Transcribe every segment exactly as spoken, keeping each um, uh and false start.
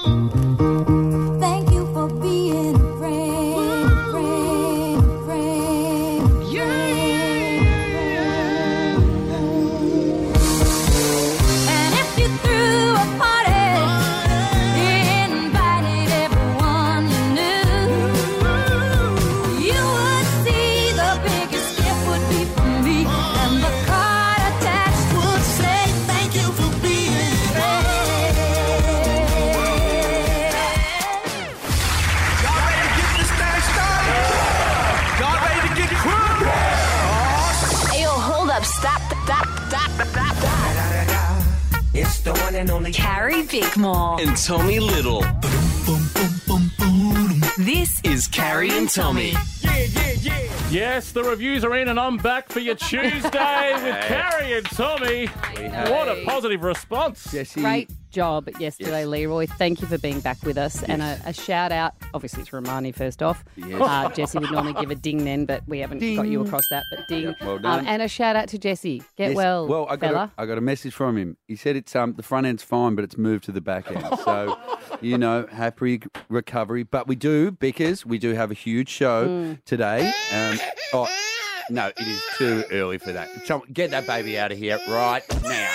Thank you for being a friend, friend, friend. Yeah, yeah, yeah. And if you threw a party, invited everyone you knew, you would see the biggest gift would be from me, and the card attached would say thank you for being a friend. Y'all ready to get this thing started? Y'all ready to get crunk? Hey, yo, hold up. Stop. Stop. Stop. Stop. Stop. It's the one and only Carrie Bickmore. And Tommy Little. This Is Carrie and Tommy. Yes, the reviews are in and I'm back for your Tuesday with Carrie and Tommy. What a positive response. Jesse, Great job yesterday, Yes. Leroy. Thank you for being back with us. And a, a shout out, obviously, to Romani first off. Yes. Uh, Jesse would normally give a ding then, but we haven't got you across that. But ding. well done. Um, and a shout out to Jesse. Get Yes, well, well, I got fella. a, I got a message from him. He said it's um the front end's fine, but it's moved to the back end. So, you know, happy recovery. But we do, because we do have a huge show Mm. today. Um, oh no, it is too early for that. So get that baby out of here right now.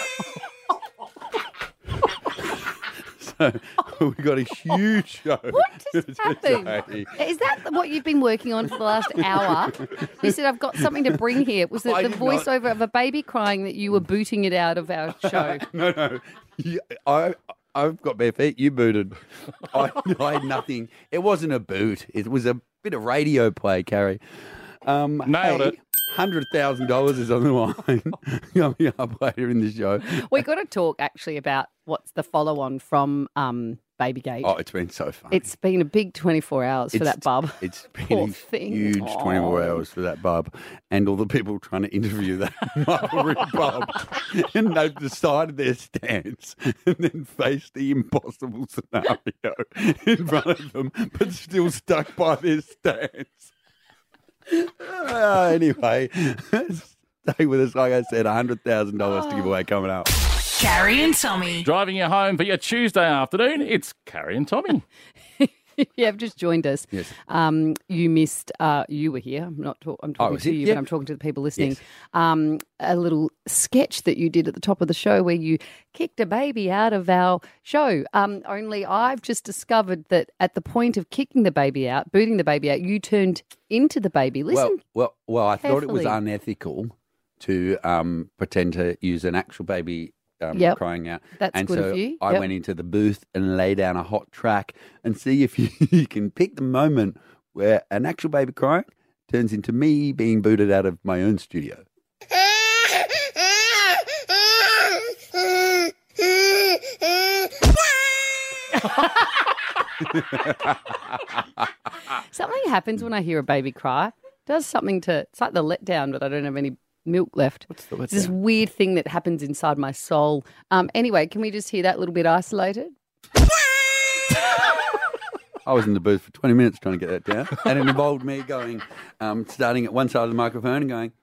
So we've got a huge show. What just today. happened? Is that what you've been working on for the last hour? You said, I've got something to bring here. Was it I the did not. voiceover of a baby crying that you were booting it out of our show? No, no. You- I, I've got bare feet. You booted. I, I had nothing. It wasn't a boot. It was a bit of radio play, Carrie. Um, Nailed hey, it. one hundred thousand dollars is on the line coming up later in the show. we got to talk actually about what's the follow-on from um, Babygate. Oh, it's been so fun. It's been a big twenty-four hours for It's- that bub. It's been Poor a thing. huge twenty-four Oh. hours for that bub and all the people trying to interview that Marlborough bub. And they've decided their stance and then faced the impossible scenario in front of them, but still stuck by their stance. Uh, anyway, stay with us. Like I said, one hundred thousand dollars to give away coming up. Carrie and Tommy. Driving you home for your Tuesday afternoon, it's Carrie and Tommy. Yeah, have just joined us. Yes. Um, you missed. Uh, you were here. I'm not. Talk, I'm talking was to it? you, Yeah. but I'm talking to the people listening. Yes. Um, a little sketch that you did at the top of the show where you kicked a baby out of our show. Um, only I've just discovered that at the point of kicking the baby out, booting the baby out, you turned into the baby. Listen. Well, well, well. I thought it was carefully. unethical to um, pretend to use an actual baby um, Yep. crying out. That's and good so of you. I Yep. went into the booth and lay down a hot track and see if you, you can pick the moment where an actual baby crying turns into me being booted out of my own studio. Something happens when I hear a baby cry. It does something to. It's like the letdown, but I don't have any milk left. What's the It's this letdown? weird thing that happens inside my soul. Um, anyway, can we just hear that little bit isolated? I was in the booth for twenty minutes trying to get that down, and it involved me going, um, starting at one side of the microphone and going,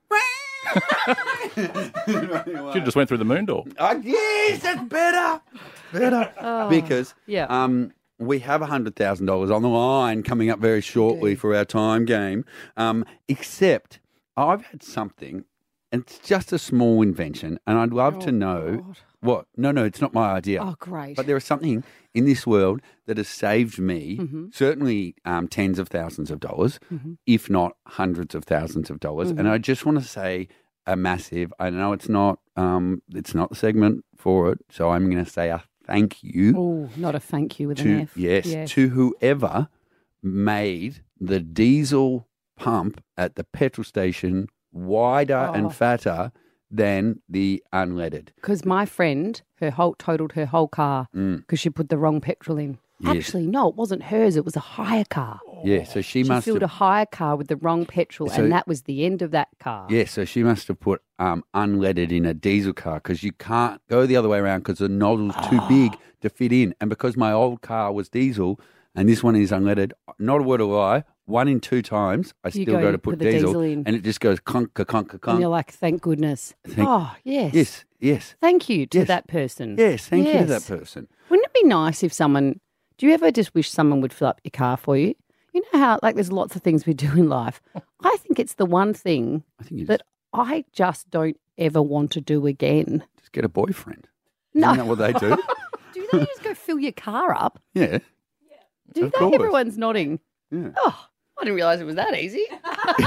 You just went through the moon door. oh, yes, that's better, better. because yeah. um, we have one hundred thousand dollars on the line coming up very shortly for our time game, um, except I've had something, and it's just a small invention, and I'd love to know what. No, no, it's not my idea. Oh, great. But there is something in this world that has saved me Mm-hmm. certainly um, tens of thousands of dollars, if not hundreds of thousands of dollars. Mm-hmm. And I just want to say a massive. I know it's not. Um, it's not the segment for it, so I'm going to say a thank you Oh, not a thank you with an to F. yes, to whoever made the diesel pump at the petrol station wider Oh. and fatter than the unleaded. Because my friend, her whole totaled her whole car because she put the wrong petrol in. Mm. Yes. Actually, no, it wasn't hers. It was a hire car. Yeah, so she, She must filled have. a hire car with the wrong petrol, So- and that was the end of that car. Yeah, so she must have put um, unleaded in a diesel car because you can't go the other way around because the nozzle's too big to fit in. And because my old car was diesel and this one is unleaded, not a word of lie, one in two times, I still go go, to put put the diesel, diesel in. and it just goes clunk, clunk, clunk, And clunk. you're like, thank goodness. Thank- oh, yes. Yes, yes, Thank you to Yes. that person. yes. Thank you to Yes. that person. Wouldn't it be nice if someone, do you ever just wish someone would fill up your car for you? You know how, like, there's lots of things we do in life. I think it's the one thing I think you that I just don't ever want to do again. just get a boyfriend. No. Isn't that what they do? Do they just go fill your car up? yeah. Do Of they? course. Everyone's nodding. Yeah. Oh, I didn't realise it was that easy. Do you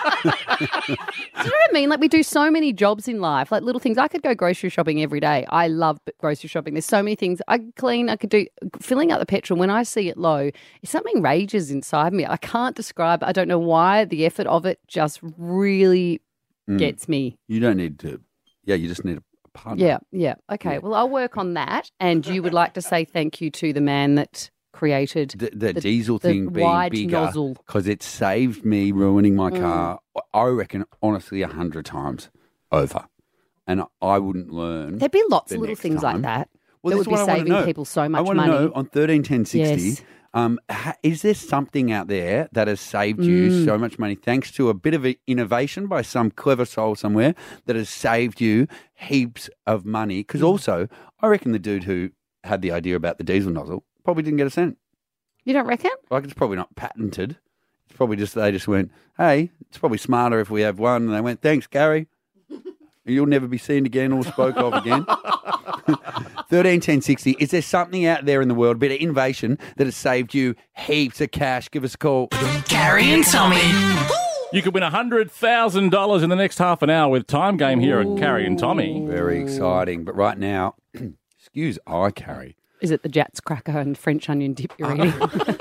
know what I mean? Like, we do so many jobs in life, like little things. I could go grocery shopping every day. I love grocery shopping. There's so many things. I could clean, I could do filling up the petrol. When I see it low, something rages inside me. I can't describe it. I don't know why. The effort of it just really Mm. gets me. You don't need to. Yeah, you just need a partner. Yeah, yeah. Okay, well, I'll work on that. And you would like to say thank you to the man that created The, the, the- diesel the thing being wide bigger nozzle. because it saved me ruining my Mm. car. I reckon, honestly, a hundred times over, and I wouldn't learn. There'd be lots the of little next things time. like that. Well, that this would is be what I wanna saving know. people so I much want to money. know on thirteen ten sixty. Yes. Um, ha- is there something out there that has saved you Mm. so much money thanks to a bit of a innovation by some clever soul somewhere that has saved you heaps of money? Because Mm. also, I reckon the dude who had the idea about the diesel nozzle probably didn't get a cent. You don't reckon? Like, it's probably not patented. It's probably just, they just went, hey, it's probably smarter if we have one. And they went, thanks, Gary. You'll never be seen again or spoke of again. thirteen ten sixty. Is there something out there in the world, a bit of innovation that has saved you heaps of cash? Give us a call. Carrie and Tommy. You could win one hundred thousand dollars in the next half an hour with Time Game here at Carrie and Tommy. Very exciting. But right now, excuse I, Carrie. Is it the Jats cracker and French onion dip you're eating?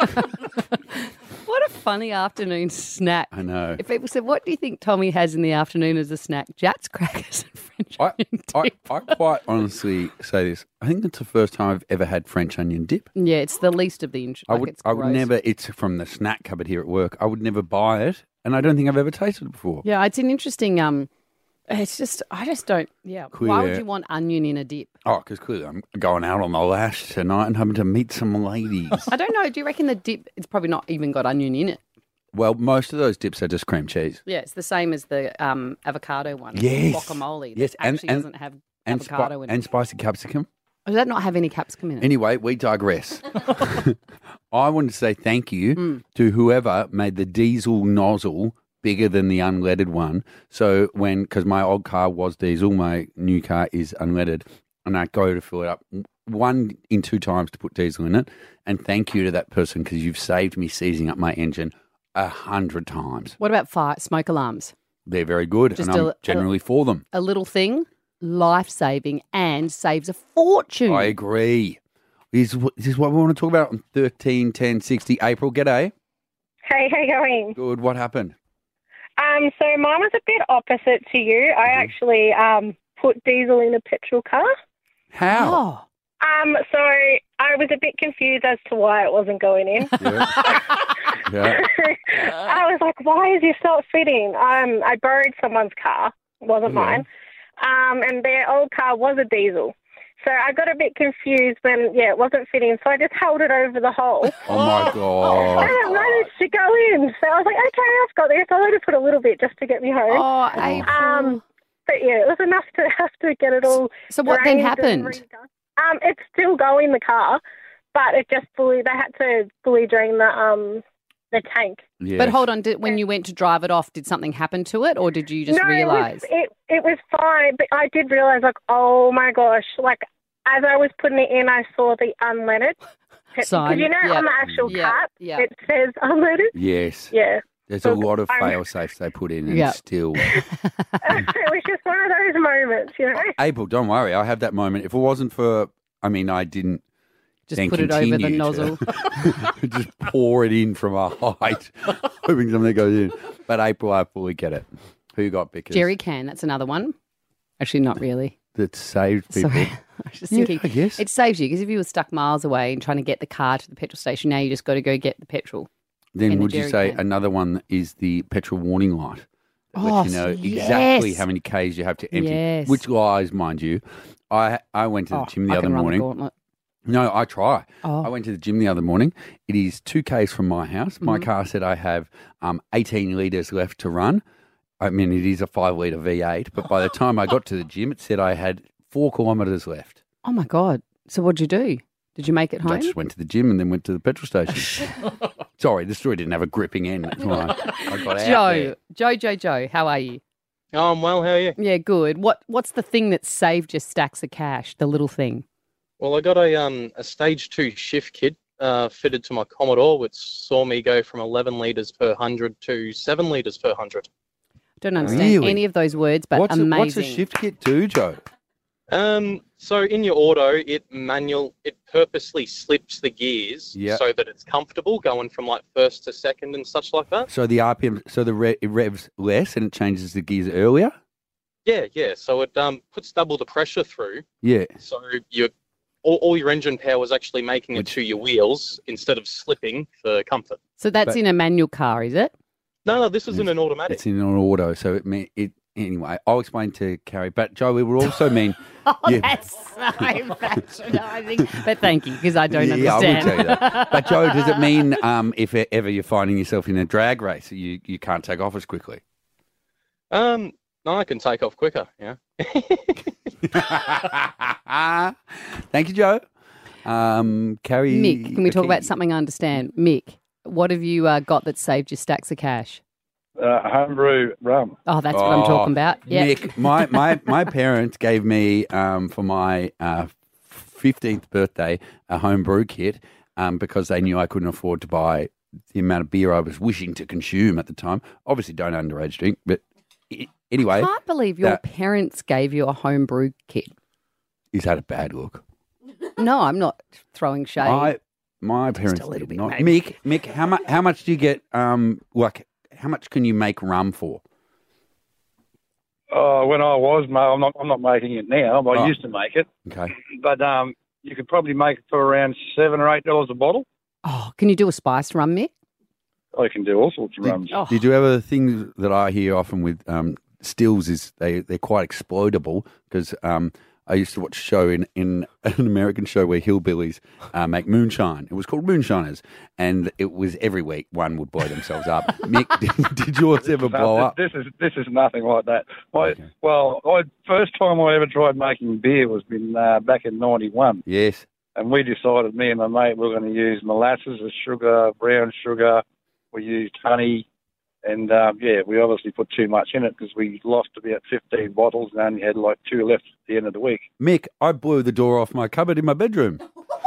What a funny afternoon snack. I know. If people said, what do you think Tommy has in the afternoon as a snack? Jats crackers and French I, onion I, dip. I quite honestly say this. I think it's the first time I've ever had French onion dip. Yeah, it's the least of the inch. I like would, it's I would gross. never. It's from the snack cupboard here at work. I would never buy it, and I don't think I've ever tasted it before. Yeah, it's an interesting. Um, it's just I just don't. Yeah, why Clear. would you want onion in a dip? Oh, because clearly I'm going out on the lash tonight and having to meet some ladies. I don't know. Do you reckon the dip? It's probably not even got onion in it. Well, most of those dips are just cream cheese. Yeah, it's the same as the um, avocado one. Yes. Guacamole. Yes, That and- actually and- doesn't have And, avocado spi- in it. and spicy capsicum. Does that not have any capsicum in it? Anyway, we digress. I wanted to say thank you Mm. to whoever made the diesel nozzle bigger than the unleaded one. So when, because my old car was diesel, my new car is unleaded, and I go to fill it up one in two times to put diesel in it. And thank you to that person because you've saved me seizing up my engine a hundred times. What about fire smoke alarms? They're very good, Just and I'm a- generally for them. A little thing, life saving, and saves a fortune. I agree. This is, what, this is what we want to talk about on thirteen ten sixty. April, g'day. Hey, how you going? Good. What happened? Um, so mine was a bit opposite to you. I Mm-hmm. actually um put diesel in a petrol car. How? Oh, Um, so I was a bit confused as to why it wasn't going in. Yeah. yeah. I was like, why is this not fitting? Um, I borrowed someone's car, it wasn't Yeah. mine, um, and their old car was a diesel. So I got a bit confused when, yeah, it wasn't fitting. So I just held it over the hole. Oh my And god. it managed to go in. So I was like, okay, I've got this. I only put a little bit just to get me home. oh, April. Um, but yeah, it was enough to have to get it all. So what then drained and happened? redone. Um, it's still going in the car, but it just fully. They had to fully drain the um the tank. Yes. But hold on, did, when you went to drive it off, did something happen to it, or did you just no, realise? it was, it it was fine, but I did realise like, oh my gosh, like as I was putting it in, I saw the unleaded. Sign, Because you know yeah. on the actual Yeah, cap, yeah. it says unleaded. Yes. Yeah. There's So a lot of I'm- fail safes they put in, and Yeah. still. It was just one of those moments, you know. April, don't worry. I have that moment. If it wasn't for, I mean, I didn't. Just then put it over the continue to- nozzle. just pour it in from a height, hoping something goes in. But April, I fully get it. Who you got, Bickers? Jerry can, that's another one. Actually, not really. That saved people. Sorry. I was just Yeah, thinking, I guess. it saves you because if you were stuck miles away and trying to get the car to the petrol station, now you just got to go get the petrol. Then in the would you jerry say can. another one is the petrol warning light? That Oh, lets you know yes. exactly how many Ks you have to empty. Yes. Which lies, mind you. I I went to the Oh, gym the I other can run morning. the gauntlet. No, I try. Oh. I went to the gym the other morning. It is two Ks from my house. My Mhm. car said I have um, eighteen litres left to run. I mean, it is a five litre V eight, but by the time I got to the gym, it said I had four kilometres left. Oh, my God. So what'd you do? Did you make it home? I just went to the gym and then went to the petrol station. Sorry, the story didn't have a gripping end. That's why I, I got out Joe, there. Joe, Joe, Joe, how are you? Oh, I'm well. How are you? Yeah, good. What What's the thing that saved your stacks of cash, the little thing? Well, I got a um a stage two shift kit uh, fitted to my Commodore, which saw me go from eleven litres per hundred to seven litres per hundred. Don't understand Really? any of those words, but What's a, amazing. what's a shift kit do, Joe? Um, so in your auto, it manual it purposely slips the gears Yeah. so that it's comfortable going from like first to second and such like that. So the R P M, so the re, it revs less and it changes the gears earlier? Yeah, yeah. So it um puts double the pressure through. Yeah. So you all, all your engine power is actually making it Which- to your wheels instead of slipping for comfort. So that's But- in a manual car, is it? No, no, this isn't an automatic. It's in an auto, so it mean it. Anyway, I'll explain to Carrie. But Joe, it would also mean. Oh, Yeah. that's so patronising. But thank you, because I don't yeah, I will understand. tell you that. But Joe, does it mean um, if ever you're finding yourself in a drag race, you you can't take off as quickly? Um, no, I can take off quicker. Yeah. Thank you, Joe. Um, Carrie, Mick, can we talk okay. about something I understand? Mick, what have you uh, got that saved you stacks of cash? Uh, homebrew rum. Oh, that's what I'm talking about. Yeah. Mick, my, my, my parents gave me um, for my uh, fifteenth birthday a home brew kit um, because they knew I couldn't afford to buy the amount of beer I was wishing to consume at the time. Obviously, don't underage drink, but i- anyway. I can't believe your that- parents gave you a home brew kit. Is that a bad look? No, I'm not throwing shade. I, my parents a little did bit, not. maybe. Mick, Mick, how much? How much do you get? Um, like, how much can you make rum for? Oh, when I was, mate, I'm not. I'm not making it now. I Oh. used to make it, Okay. but um, you could probably make it for around seven or eight dollars a bottle. Oh, can you do a spiced rum, Mick? I can do all sorts of rums. Oh. Did you ever the thing that I hear often with um, stills is they they're quite explodable because um, I used to watch a show in, in an American show where hillbillies uh, make moonshine. It was called Moonshiners, and it was every week one would blow themselves up. Mick, did, did yours ever blow No, up? This is this is nothing like that. I, Well, I, first time I ever tried making beer was in uh, back in ninety-one, Yes. and we decided, me and my mate, we were going to use molasses as sugar, brown sugar. We used honey, and um, yeah, we obviously put too much in it because we lost about fifteen bottles and only had like two left at the end of the week. Mick, I blew the door off my cupboard in my bedroom.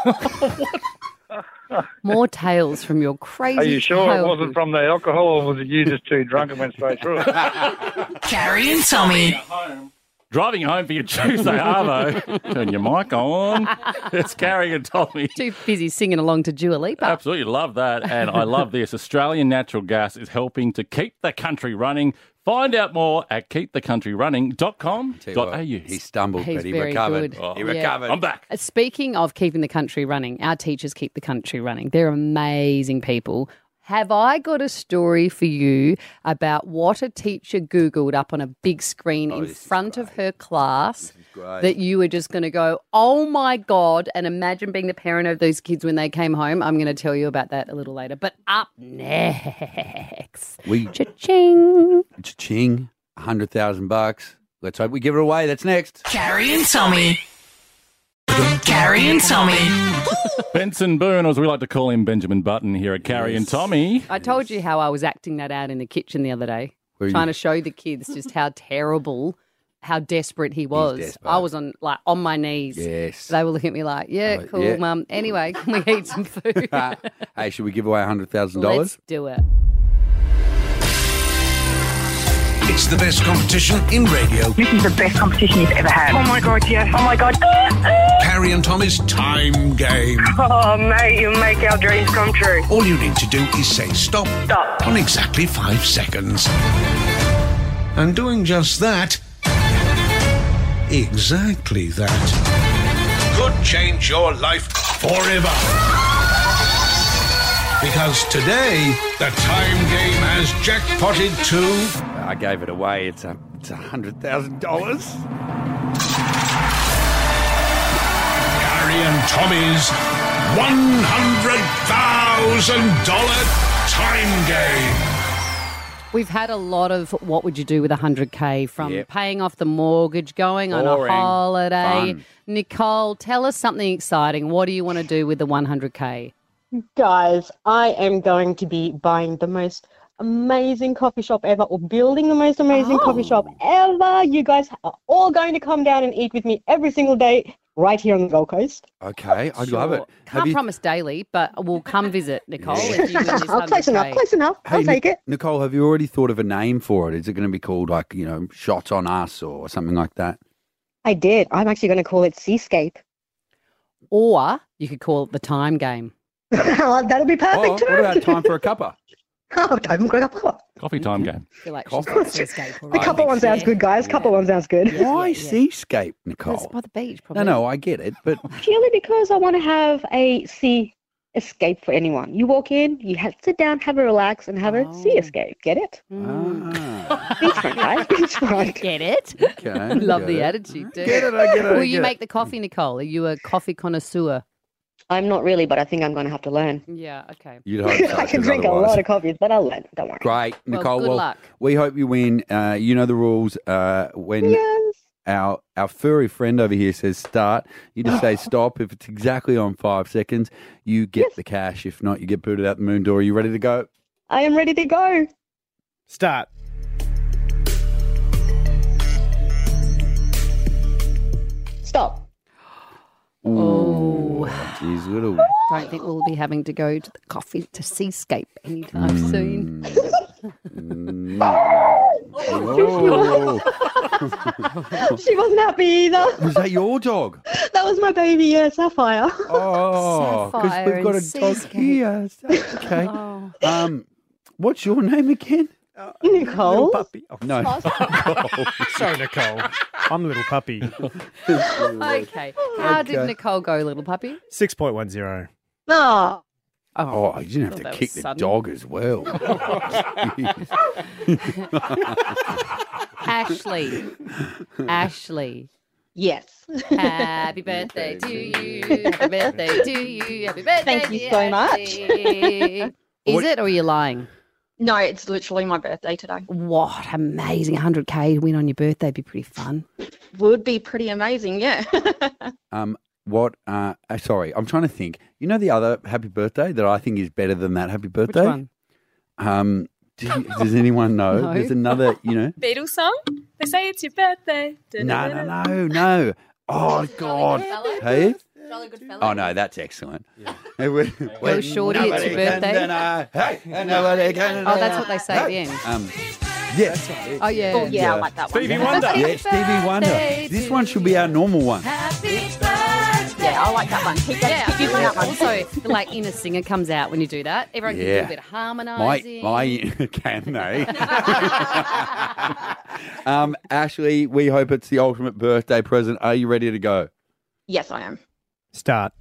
More tales from your crazy Are you sure it childhood. wasn't from the alcohol, or was it you just too drunk and went straight through it? Carrie and Tommy. Driving home for your Tuesday Arvo. Turn your mic on. It's Carrie and Tommy. Too busy singing along to Dua Lipa. Absolutely love that. And I love this. Australian Natural Gas is helping to keep the country running. Find out more at keep the country running dot com dot a u. He stumbled, He's but he very recovered. good. Oh, he Yeah. recovered. I'm back. Uh, Speaking of keeping the country running, our teachers keep the country running. They're amazing people. Have I got a story for you about what a teacher Googled up on a big screen in front of her class great. that you were just going to go, oh my God, and imagine being the parent of those kids when they came home? I'm going to tell you about that a little later. But up next, We cha-ching. Cha-ching, a hundred thousand bucks. Let's hope we give it away. That's next. Carrie and Tommy. Carrie and Tommy. Benson Boone, or as we like to call him, Benjamin Button, here at Carrie and Tommy. I told you how I was acting that out in the kitchen the other day, Were you- trying to show the kids just how terrible, how desperate he was. desperate. I was on like on my knees. Yes. They were looking at me like, yeah, Oh, cool, yeah. mum. Anyway, can we eat some food? Hey, should we give away a hundred thousand dollars? Let's do it. It's the best competition in radio. This is the best competition you've ever had. Oh my God, yes. Oh my God. Carrie and Tommy's Time Game. Oh, mate, you make our dreams come true. All you need to do is say stop, Stop. on exactly five seconds. And doing just that, exactly that, could change your life forever. Because today, the Time Game has jackpotted to... I gave it away. It's a it's a hundred thousand dollars. Carrie Carrie and Tommy's one hundred thousand dollars time game. We've had a lot of what would you do with one hundred K, from Yep. paying off the mortgage, going on a Boring. holiday. Fun. Nicole, tell us something exciting. What do you want to do with the one hundred K? Guys, I am going to be buying the most amazing coffee shop ever, or building the most amazing Oh. coffee shop ever. You guys are all going to come down and eat with me every single day right here on the Gold Coast. Okay, I'd love it. Sure. Have Can't you- promise daily, but we'll come visit, Nicole, Yeah. if you win this Oh, close enough, one hundred K. close enough. Hey, I'll take Nic- it. Nicole, have you already thought of a name for it? Is it going to be called like, you know, Shots on Us or something like that? I did. I'm actually going to call it Seascape. Or you could call it the time game. That'll be Oh, perfect too. what about Time for a Cuppa? Oh, time for a cuppa. Coffee time game. I feel like Coffee. she's got Seascape The already. cuppa one sounds good, guys. Cuppa one sounds good. Why yeah. Seascape, It's Nicole? by the beach, No, probably. no, I get it, but Purely because I want to have a sea escape for anyone. You walk in, you have sit down, have a relax, and have a sea Oh. escape. Get it? ah, Beachfront, guys. Beachfront. Get it? okay. Love get the it. attitude, too. Get it, I get it. I Will you get it. make the coffee, Nicole? Are you a coffee connoisseur? I'm not really, but I think I'm going to have to learn. Yeah, okay. You'd hope so, I can 'cause drink a otherwise- lot of coffees, but I'll learn. Don't worry. Great, Well, Nicole. good Well, luck. we hope you win. Uh, you know the rules. Uh, when Yes. our our furry friend over here says start, you just say stop. If it's exactly on five seconds, you get the cash. If not, you get booted out the moon door. Are you ready to go? I am ready to go. Start. Stop. Oh. Geez, little. Don't think we'll be having to go to the coffee to Seascape anytime soon. Mm. Oh. She wasn't happy either. Was that your dog? That was my baby, yeah, Sapphire. Oh, because Sapphire we've got a and dog Seascape. here. So- Okay. Oh. Um, what's your name again? Nicole. Puppy. Oh, No. sorry, Nicole. I'm a little puppy. Okay. How did Okay. Nicole go, little puppy? six point one zero. Oh. Oh, you didn't have Thought to that kick was the sudden. dog as well. Ashley. Ashley. Yes. Happy birthday to you. Happy birthday to you. Happy birthday. Thank you dear so much. Ashley. Is What- it, or are you lying? No, it's literally my birthday today. What amazing. one hundred K win on your birthday would be pretty fun. Would be pretty amazing, yeah. Um, what? Uh, uh, sorry, I'm trying to think. You know the other happy birthday that I think is better than that happy birthday. Which one? Um, do you- does anyone know? No. There's another. You know. Beatles song? They say it's your birthday. No, no, no, no. Oh God. Hey. Oh no, that's excellent. Hey, we- Go shorty, it's nobody your can birthday. deny, hey, and nobody can Oh, that's what deny. they say at the end. Um, yes. Oh, yeah. Oh, yeah, I like that one. Stevie Wonder. Yeah, Stevie Wonder. birthday This to one should be our normal one. Yeah, I like that one. Keep, Yeah, keep using that one. also, the, like, inner singer comes out when you do that. Everyone can do Yeah. a bit of My, harmonising. my, can they? um, Ashley, we hope it's the ultimate birthday present. Are you ready to go? Yes, I am. Start.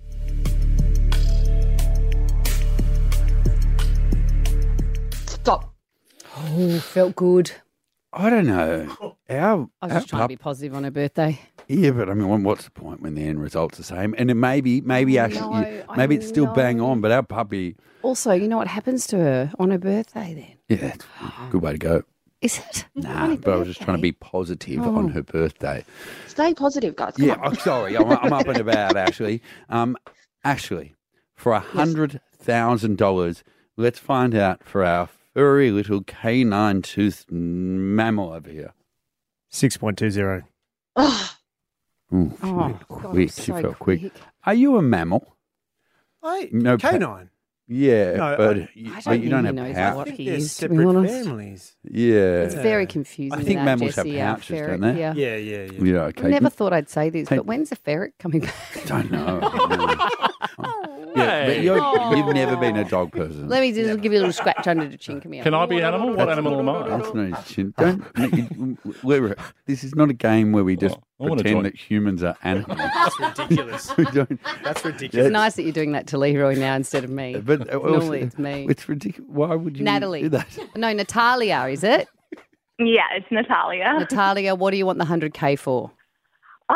Stop. Oh, felt good. I don't know. Our, I was our just trying to be pup- positive on her birthday. Yeah, but I mean, what's the point when the end result's the same? And it maybe, maybe I actually, know, I maybe it's still bang know. on. But our puppy, Also, you know what happens to her on her birthday then? yeah, that's a good way to go. Is it? Nah, but I was just trying to be positive on her birthday. Stay positive, guys. Come Yeah, on. I'm sorry, I'm, I'm up and about, Ashley. Um, Ashley, for a hundred thousand dollars, let's find out for our furry little canine toothed mammal over here. six point two zero. Oh, Ooh, she Oh, went God, quick. She so felt quick. quick. Are you a mammal? I, No, pa- canine. Yeah, No, but I- you, I but don't you don't think have he knows pouch. what I think he they're is, to be separate honest. families. Yeah, It's very confusing. I think that, mammals have Jesse, our pouches, ferret don't they? here. Yeah, yeah, yeah. yeah. Okay. I never thought I'd say this, Hey. but when's the ferret coming back? I don't know. yeah, but Hey. you're, you've never been a dog person. Let me just give you a little scratch under the chin. Come here. Can I be an animal? What animal am I? That's not his chin. Don't. you- we're, this is not a game where we just Oh, I wanna pretend join. that humans are animals. That's ridiculous. we don't. That's It's ridiculous. nice that you're doing that to Leroy now instead of me. But uh, also, Normally it's me. It's ridiculous. Why would you Natalie. do that? No, Natalia, is it? Yeah, it's Natalia. Natalia, what do you want the one hundred K for? Um,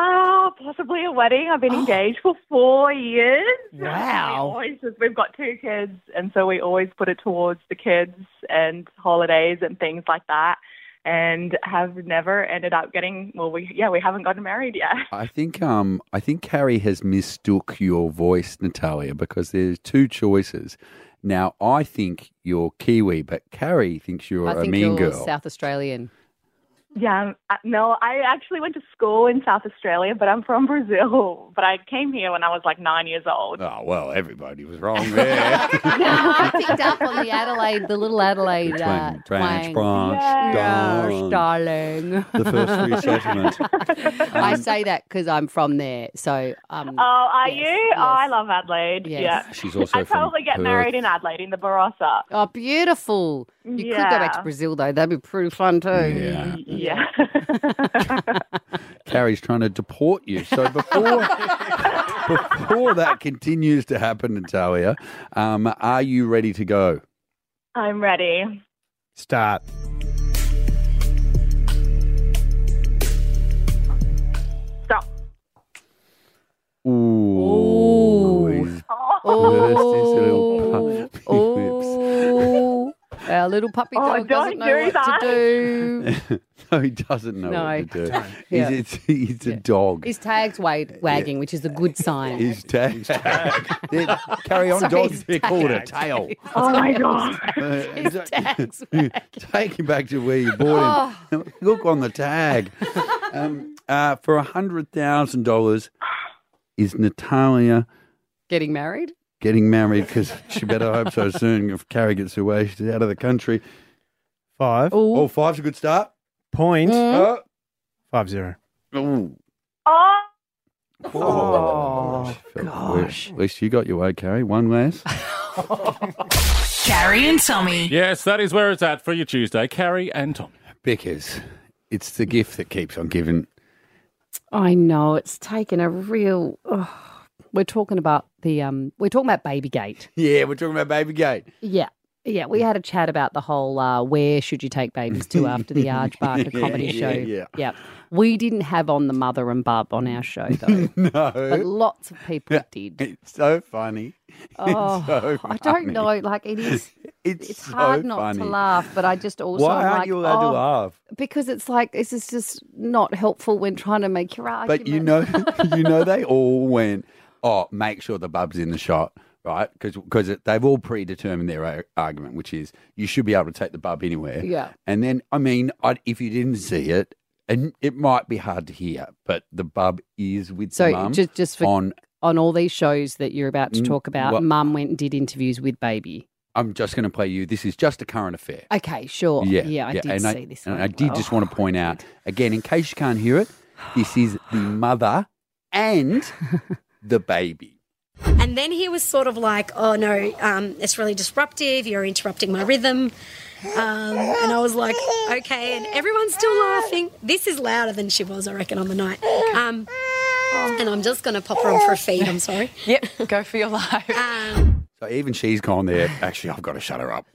Oh, possibly a wedding. I've been engaged for four years. Wow. We always just, we've got two kids, and so we always put it towards the kids and holidays and things like that, and have never ended up getting, well, we yeah, we haven't gotten married yet. I think um I think Carrie has mistook your voice, Natalia, because there's two choices. Now, I think you're Kiwi, but Carrie thinks you're I a think mean you're girl. South Australian. Yeah, uh, no, I actually went to school in South Australia, but I'm from Brazil. But I came here when I was like nine years old. Oh, well, everybody was wrong there. No, I picked up on the Adelaide, the little Adelaide uh, Twang, twang, twang. branch, Yes, darn. darling. The first three settlements. I say that because I'm from there. So, um, Oh, are yes, you? yes. Oh, I love Adelaide. Yes. Yeah. She's also I'd from probably get Perth. married in Adelaide, in the Barossa. Oh, beautiful. You could go back to Yeah. Brazil, though. That'd be pretty fun, too. Yeah. Yeah. Carrie's trying to deport you. So before before that continues to happen, Natalia, um, are you ready to go? I'm ready. Start. Stop. Ooh. He's burst his little puppy Oh, our little puppy Oh, dog don't doesn't know do what that. to do. lips. No, he doesn't know No. what to do. Yeah. He's, it's, he's a dog. His tag's wag- wagging, which is a good sign. His tag. Yeah, carry on, Sorry, dogs. his They're called a tag. tail. Oh, my God. Uh, His so- tag's Take him back to where you bought him. Look on the tag. Um, uh, for one hundred thousand dollars, is Natalia Getting married? getting married? Because she better hope so soon if Carrie gets away. She's out of the country. Five. Oh, five's a good start. Point. Oh. Five zero. Ooh. Oh, Oh, gosh. At least you got your way, Carrie. One less. Carrie and Tommy. Yes, that is where it's at for your Tuesday. Carrie and Tom. Because it's the gift that keeps on giving. I know. It's taken a real... Oh, we're talking about the... um. We're talking about Babygate. Yeah, we're talking about Babygate. Yeah. Yeah, we had a chat about the whole uh, where should you take babies to after the Archbarker Yeah, comedy yeah, show. yeah. yeah. We didn't have on the mother and bub on our show, though. No. But lots of people did. It's so funny. Oh, it's so I funny. don't know. Like, it is... It's, It's so hard not funny. to laugh, but I just also Why am aren't like, you allowed oh, to laugh? because it's like this is just not helpful when trying to make your argument. But you know, you know, they all went, oh, make sure the bub's in the shot, right? Because they've all predetermined their ar- argument, which is you should be able to take the bub anywhere. Yeah. And then, I mean, I, if you didn't see it, and it might be hard to hear, but the bub is with So mum just just for, on. on all these shows that you're about to Mm, talk about, what- Mum went and did interviews with baby. I'm just going to play you. This is just a current affair. Okay, sure. Yeah, yeah, I did and see I, this And one. I did Oh, just want to point out again, in case you can't hear it, this is the mother and the baby. And then he was sort of like, oh no, um, it's really disruptive, you're interrupting my rhythm. Um, and I was like, okay, and everyone's still laughing. This is louder than she was, I reckon, on the night. Um, and I'm just going to pop her on for a feed, I'm sorry. Yep, go for your life. Um, So even she's gone there. Actually, I've got to shut her up.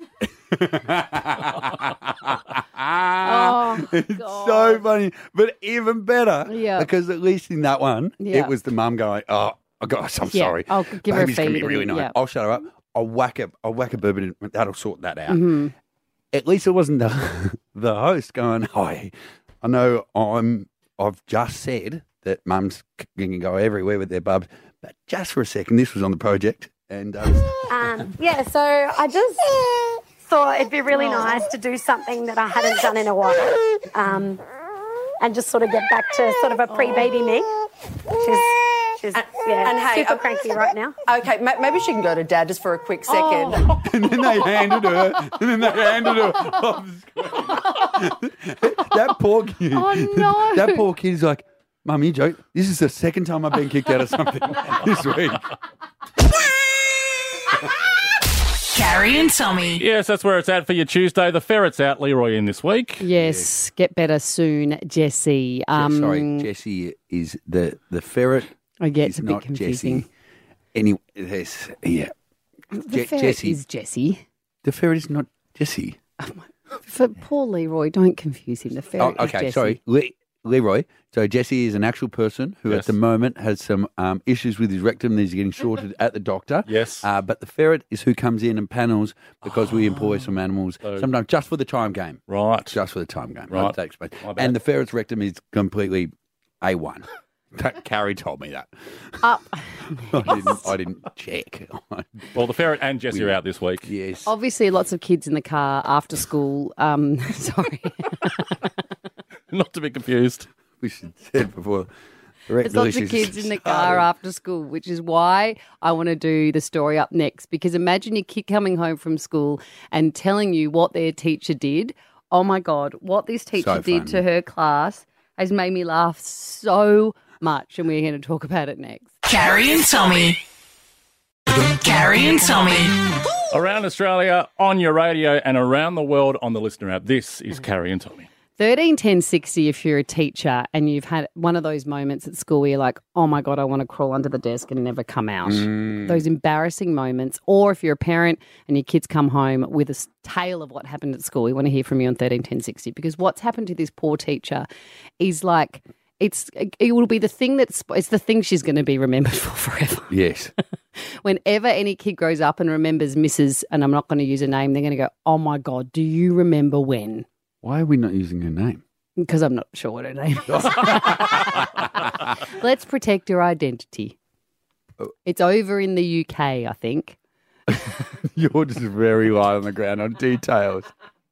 Oh, it's so funny, but even better. Yeah. Because at least in that one, Yeah. it was the mum going, "Oh, oh gosh, I'm Yeah, sorry. I'll give her a Baby's gonna be feed really and- nice. yeah. I'll shut her up. I'll whack a, I'll whack a bourbon. And that'll sort that out." Mhm. At least it wasn't the the host going, "Hi, I know I'm. I've just said that mums can go everywhere with their bubs, but just for a second, this was on the project." And um, Um, yeah, so I just thought it'd be really nice to do something that I hadn't done in a while, um, and just sort of get back to sort of a pre-baby me. She's, she's yeah, and hey, super uh, cranky right now. Okay, ma- maybe she can go to Dad just for a quick second. and then they handed her, and then they handed her off the screen. That poor kid. Oh, no. That poor kid's like, "Mum, you joke. This is the second time I've been kicked out of something this week." Carrie and Tommy. Yes, that's where it's at for your Tuesday. The ferret's out. Leroy in this week. Yes, get better soon, Jessie. Um, Sorry, Jessie is the the ferret. I get is it's a bit not confusing. Jessie. Anyway, there's yeah. The Je- ferret Jessie. is Jessie. The ferret is not Jessie. For poor Leroy, don't confuse him. The ferret Oh, is okay, Jessie. sorry. Le- Leroy. So Jesse is an actual person who Yes. at the moment has some um, issues with his rectum that he's getting sorted at the doctor. Yes. Uh, but the ferret is who comes in and panels because we employ some animals, sometimes just for the time game. Right. Just for the time game. Right. That explains. My bad. And the ferret's rectum is completely A one. That, Carrie told me that. Up. I didn't, I didn't check. Well, the ferret and Jesse are out this week. Yes. Obviously, lots of kids in the car after school. Um, sorry. Not to be confused. We should said before. There's lots of kids in the car after school, which is why I want to do the story up next. Because imagine your kid coming home from school and telling you what their teacher did. Oh, my God, what this teacher So did to funny. her class has made me laugh so much, and we're going to talk about it next. Carrie and Tommy. Carrie and Tommy. Around Australia, on your radio, and around the world on the Listener app, this is Carrie and Tommy. thirteen ten sixty if you're a teacher and you've had one of those moments at school where you're like, oh my God, I want to crawl under the desk and never come out. Mm. Those embarrassing moments. Or if you're a parent and your kids come home with a s- tale of what happened at school, we want to hear from you on thirteen ten sixty because what's happened to this poor teacher is like, it's it will be the thing that's, it's the thing she's going to be remembered for forever. Yes. Whenever any kid grows up and remembers Missus, and I'm not going to use her name, they're going to go, oh my God, do you remember when? Why are we not using her name? Because I'm not sure what her name is. Let's protect her identity. It's over in the U K, I think. You're just very light on the ground on details.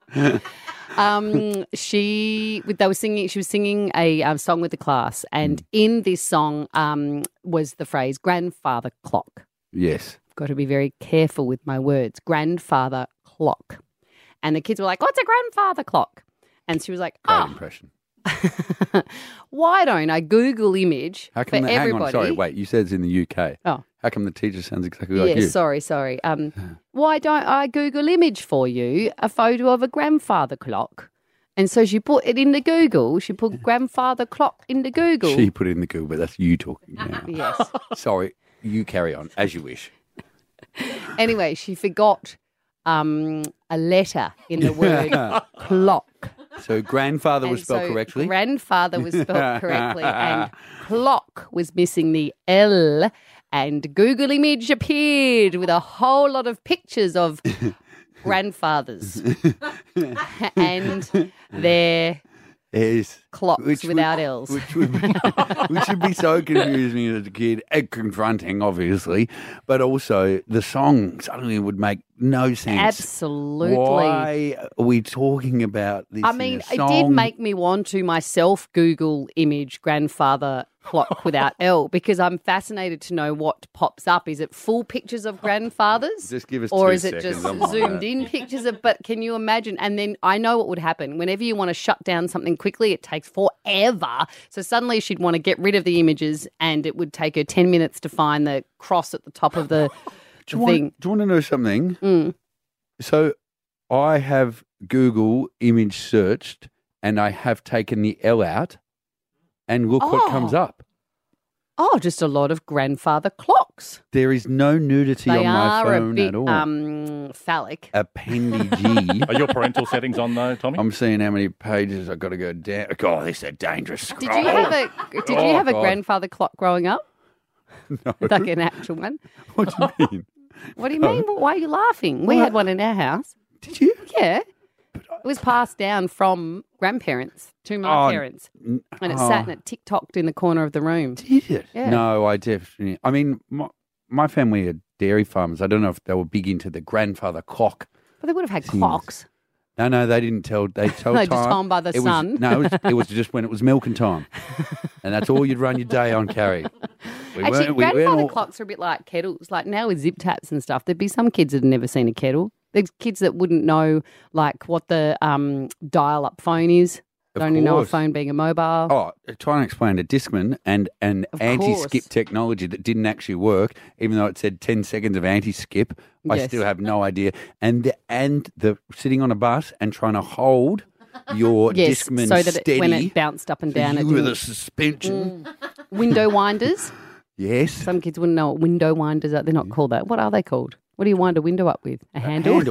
Um, she, they were singing. She was singing a um, song with the class, and in this song um, was the phrase "grandfather clock." Yes. Got to be very careful with my words. Grandfather clock, and the kids were like, "What's a grandfather clock?" And she was like, Great "Oh, impression. why don't I Google image How for come the, hang everybody?" on, sorry, wait, you said it's in the U K. Oh. How come the teacher sounds exactly like Yes, you? sorry, sorry. Um, why don't I Google image for you a photo of a grandfather clock? And so she put it into Google. She put grandfather clock into Google. She put it in the Google, but that's you talking now. Yes. Sorry, you carry on, as you wish. Anyway, she forgot um, a letter in the word clock. So grandfather was And spelled so correctly? Grandfather was spelled correctly, and clock was missing the L. And Google image appeared with a whole lot of pictures of grandfathers and their Yes. clocks Which would- without L's. Which would, which would be so confusing as a kid and confronting, obviously, but also the song suddenly would make no sense. Absolutely. Why are we talking about this? I in mean, a it song? did make me want to myself Google image grandfather clock without L because I'm fascinated to know what pops up. Is it full pictures of grandfathers? Just give us Or two is it seconds, just I'm on zoomed that. in pictures of, but can you imagine? And then I know what would happen. Whenever you want to shut down something quickly, it takes forever. So suddenly she'd want to get rid of the images and it would take her ten minutes to find the cross at the top of the, Do the you, thing. want, do you want to know something? Mm. So I have Google image searched and I have taken the L out and look what comes Oh. up. Oh, just a lot of grandfather clocks. There is no nudity They on my are phone a bit at all. um, phallic. Appendage. Are your parental settings on though, Tommy? I'm seeing how many pages I've got to go down. God, this is a dangerous scroll. Did you have a Did you Oh, have a God. grandfather clock growing up? No. Like an actual one? What do you mean? What do you No. mean? Why are you laughing? We Well, had one in our house. Did you? Yeah. It was passed down from grandparents to my Oh, parents. n- And it oh. sat and it tick-tocked in the corner of the room. Did it? Yeah. No, I definitely. I mean, my, my family are dairy farmers. I don't know if they were big into the grandfather clock. But they would have had things. clocks. No, no, they didn't tell. They told They time. just told 'em by the it was, sun. No, it was, it was just when it was milking time, and that's all you'd run your day on, Carrie. We Actually, weren't- we weren't grandfather all- clocks are a bit like kettles. Like now with zip taps and stuff, there'd be some kids that had never seen a kettle. There's kids that wouldn't know like what the um, dial-up phone is. Of They only know a course. phone being a mobile. Oh, trying to explain to Discman and, and Of anti-skip course. technology that didn't actually work, even though it said ten seconds of anti-skip. I Yes. still have no idea. And the, and the sitting on a bus and trying to hold your Yes, Discman so that it, steady when it bounced up and so down, you it with didn't. a suspension. Mm. Window winders. Yes. Some kids wouldn't know what window winders are. They're not called that. What are they called? What do you wind a window up with? A handle? Handle.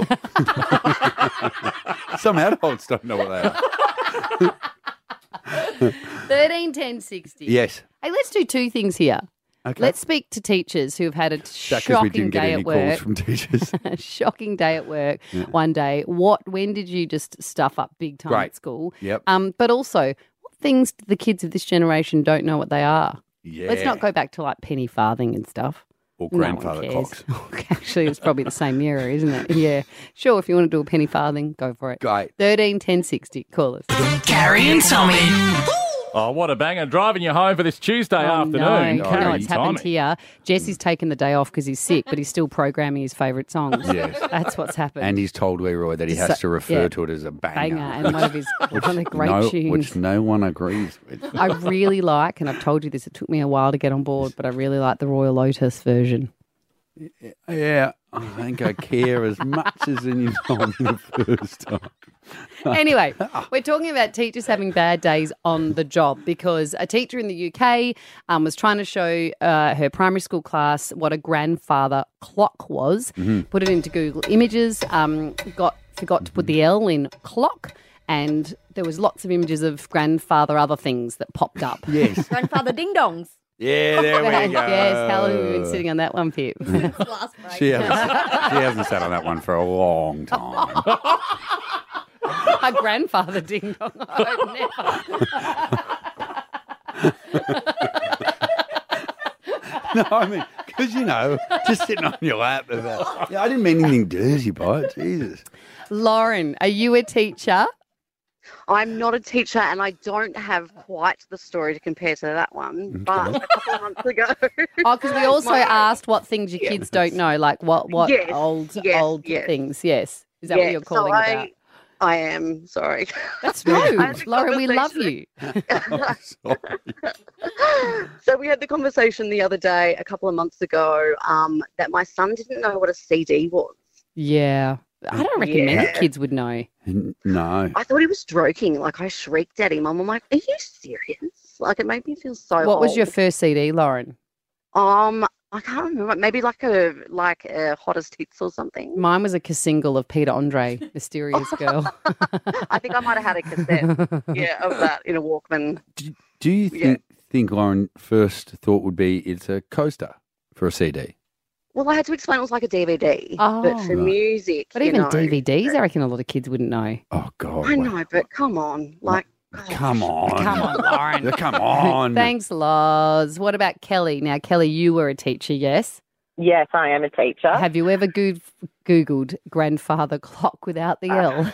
Some adults don't know what they are. thirteen ten sixty. Yes. Hey, let's do two things here. Okay. Let's speak to teachers who have had a That 'cause we shocking didn't get day any at calls work. from teachers. A shocking day at work Yeah. one day. What? When did you just stuff up big time Great. at school? Yep. Um, but also, what things do the kids of this generation don't know what they are? Yeah. Let's not go back to like penny farthing and stuff. Or No one grandfather cares. clocks. Actually, it's probably the same era, isn't it? Yeah. Sure, if you want to do a penny farthing, go for it. Great. thirteen ten sixty. Call us. Carrie and Tommy. Oh, what a banger. Driving you home for this Tuesday Oh, afternoon. no. You Carrie know and what's happened Tommy. here? Jesse's taken the day off because he's sick, but he's still programming his favourite songs. Yes. That's what's happened. And he's told Leroy that he So- has to refer yeah. to it as a banger. Banger and one of his one of the great no, tunes. Which no one agrees with. I really like, and I've told you this, it took me a while to get on board, but I really like the Royal Lotus version. Yeah, I think I care as much as when you told me the first time. Anyway, we're talking about teachers having bad days on the job because a teacher in the U K um, was trying to show uh, her primary school class what a grandfather clock was, Mhm. put it into Google Images, um, got forgot to put the L in clock, and there was lots of images of grandfather other things that popped up. Yes. Grandfather ding dongs. Yeah, there we go. Yes, how long have you been sitting on that one, Pip? Last break. She hasn't, she hasn't sat on that one for a long time. A grandfather ding dong. I No, I mean, because, you know, just sitting on your lap. About, yeah, I didn't mean anything dirty by it. Jesus. Lauren, are you a teacher? I'm not a teacher and I don't have quite the story to compare to that one. But a couple of months ago. Oh, because we also my- asked what things your kids don't know, like what what Yes, old yes, old yes. things. Yes, is that Yeah, what you're so calling I, about? I am, sorry. That's I rude, had a Lauren. We love conversation- you. So we had the conversation the other day, a couple of months ago, um, that my son didn't know what a C D was. Yeah, I don't reckon many Yeah. kids would know. No. I thought he was joking. Like, I shrieked at him. I'm like, are you serious? Like, it made me feel so What was your old. first C D, Lauren? Um, I can't remember. Maybe like a like a Hottest Hits or something. Mine was a single of Peter Andre, Mysterious Girl. I think I might have had a cassette, yeah, of that in a Walkman. Do you Yeah. think, think Lauren first thought would be it's a coaster for a C D? Well, I had to explain it was like a D V D, Oh. but for Right. music. But you even know, D V Ds, I reckon a lot of kids wouldn't know. Oh, God. I know, but come on, like. Come on. Come on, Lauren. Yeah, come on. Thanks, Loz. What about Kelly? Now, Kelly, you were a teacher, yes? Yes, I am a teacher. Have you ever goo- Googled grandfather clock without the L?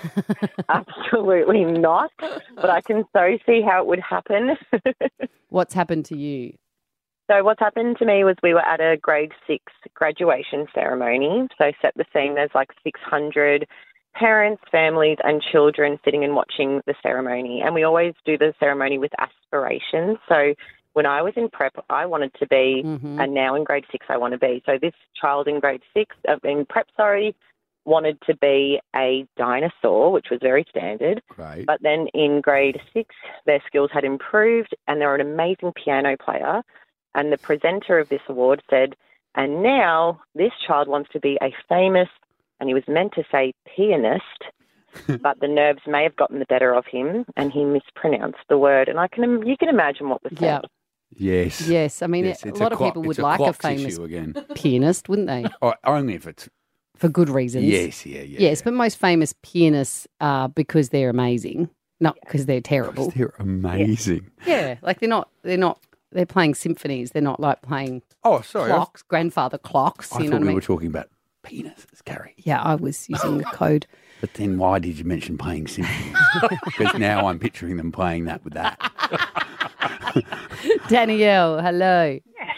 Absolutely not, but I can so see how it would happen. What's happened to you? So what's happened to me was we were at a grade six graduation ceremony. So set the scene, there's like six hundred parents, families and children sitting and watching the ceremony. And we always do the ceremony with aspirations. So when I was in prep, I wanted to be, Mm-hmm. and now in grade six I want to be. So this child in grade six, uh, in prep, sorry, wanted to be a dinosaur, which was very standard. Great. But then in grade six, their skills had improved and they were an amazing piano player. And the presenter of this award said, and now this child wants to be a famous, and he was meant to say pianist, but the nerves may have gotten the better of him and he mispronounced the word. And I can, you can imagine what was said. Yeah. Yes. Yes. I mean, Yes, a it's lot a of clock- people would it's a like a clocks famous issue again. pianist, wouldn't they? Oh, only if it's For good reasons. Yes, yeah, yeah. Yes, but most famous pianists are because they're amazing, not because they're terrible. They're amazing. Yeah, like they're not, they're not, they're playing symphonies. They're not like playing Oh, sorry. I- clocks, grandfather clocks. I you know thought what we I mean? were talking about penises, Carrie. Yeah, I was using the code. But then why did you mention playing symphonies? Because now I'm picturing them playing that with that. Danielle, hello.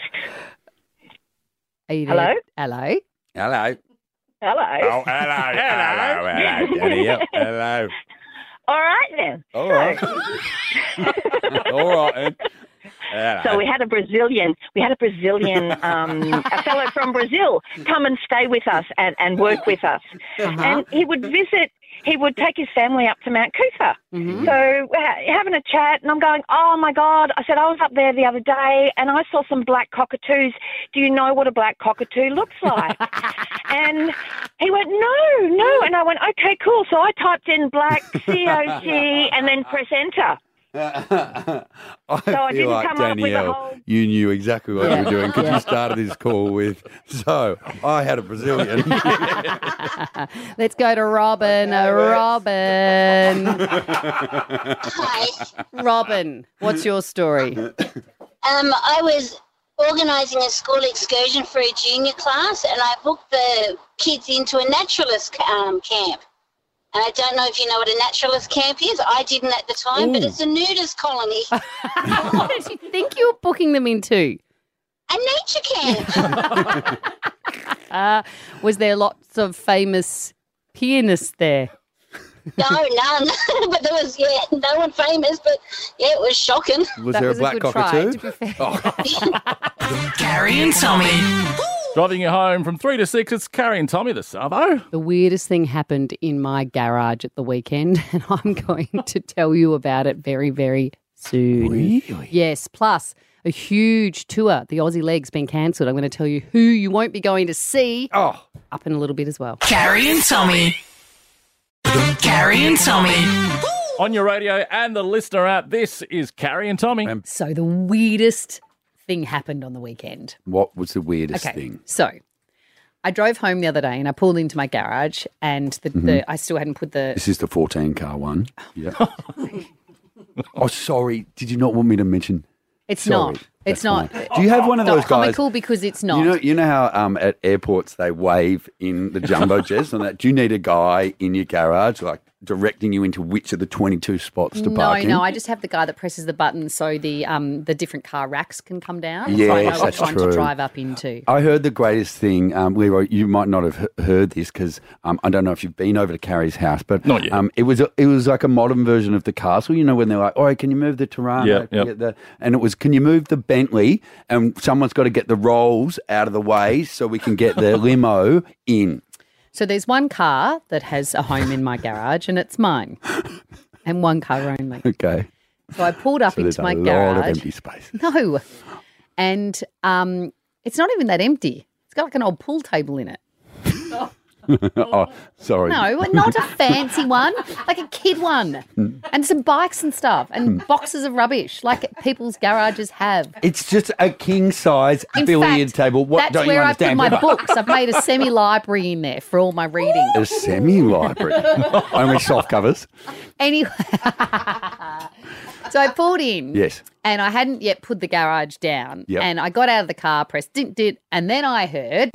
Are you there? Hello? Hello. Hello. Hello. Oh, hello. Hello. Hello. Danielle. Hello. All right then. All right. All right. then. Hello. So we had a Brazilian, we had a Brazilian, um, a fellow from Brazil come and stay with us and, and work with us. Uh-huh. And he would visit, he would take his family up to Mount Coot-tha. Mm-hmm. So we're ha- having a chat and I'm going, oh my God, I said, I was up there the other day and I saw some black cockatoos. Do you know what a black cockatoo looks like? And he went, no, no. And I went, okay, cool. So I typed in black C O C and then press enter. I I feel didn't like come up with a Danielle, whole- you knew exactly what Yeah. you were doing because Yeah. you started this call with, so I had a Brazilian. Let's go to Robin. Uh, Robin. Hi. Robin, what's your story? Um, I was organising a school excursion for a junior class, and I booked the kids into a naturalist um, camp. And I don't know if you know what a naturalist camp is. I didn't at the time, but Ooh. it's a nudist colony, What did you think you were booking them into? a nature camp. Uh, was there lots of famous pianists there? No, none. But there was, yeah, no one famous, but yeah, it was shocking. Was That there was a a black good cockatoo? try, to be fair. Carrie and Tommy. Driving you home from three to six, it's Carrie and Tommy, the Savo. The weirdest thing happened in my garage at the weekend, and I'm going to tell you about it very, very soon. Really? Yes, plus a huge tour, the Aussie Leg's been cancelled. I'm going to tell you who you won't be going to see Oh, up in a little bit as well. Carrie and Tommy. Carrie and Tommy. On your radio and the listener app, this is Carrie and Tommy. So the weirdest thing happened on the weekend. what was the weirdest Okay, thing? so I drove home the other day and I pulled into my garage and the, Mm-hmm. the I still hadn't put the This is the fourteen car one. Yeah. Oh, sorry. Did you not want me to mention? It's Sorry, not. It's that's not. fine. Do you have one of not those guys? comical because it's not. You know, you know how um, at airports they wave in the jumbo jets and that. Do you need a guy in your garage like directing you into which of the twenty-two spots to no, park in? no. I just have the guy that presses the button so the um the different car racks can come down. so I Yes, know which that's one true. to drive up into. I heard the greatest thing, um, Leroy. You might not have he- heard this because um, I don't know if you've been over to Carrie's house, but Not yet. Um, it was a, it was like a modern version of the castle. You know when they're like, "Oh, can you move the Tirana?" Yeah, Can you yep. get the-" And it was, "Can you move the Bentley?" And someone's got to get the rolls out of the way so we can get the limo in. So there's one car that has a home in my garage and it's mine, and one car only. Okay. So I pulled up So there's into my a lot garage. of empty space. No, and um, it's not even that empty. It's got like an old pool table in it. Oh, sorry. No, not a fancy one, like a kid one, and some bikes and stuff, and boxes of rubbish like people's garages have. It's just a king size In billiard fact, table. What that's don't where you I put understand? my books. I've made a semi-library in there for all my reading. A semi-library. Only soft covers. Anyway, so I pulled in. Yes. And I hadn't yet put the garage down. Yep. And I got out of the car, pressed dint dint, and then I heard.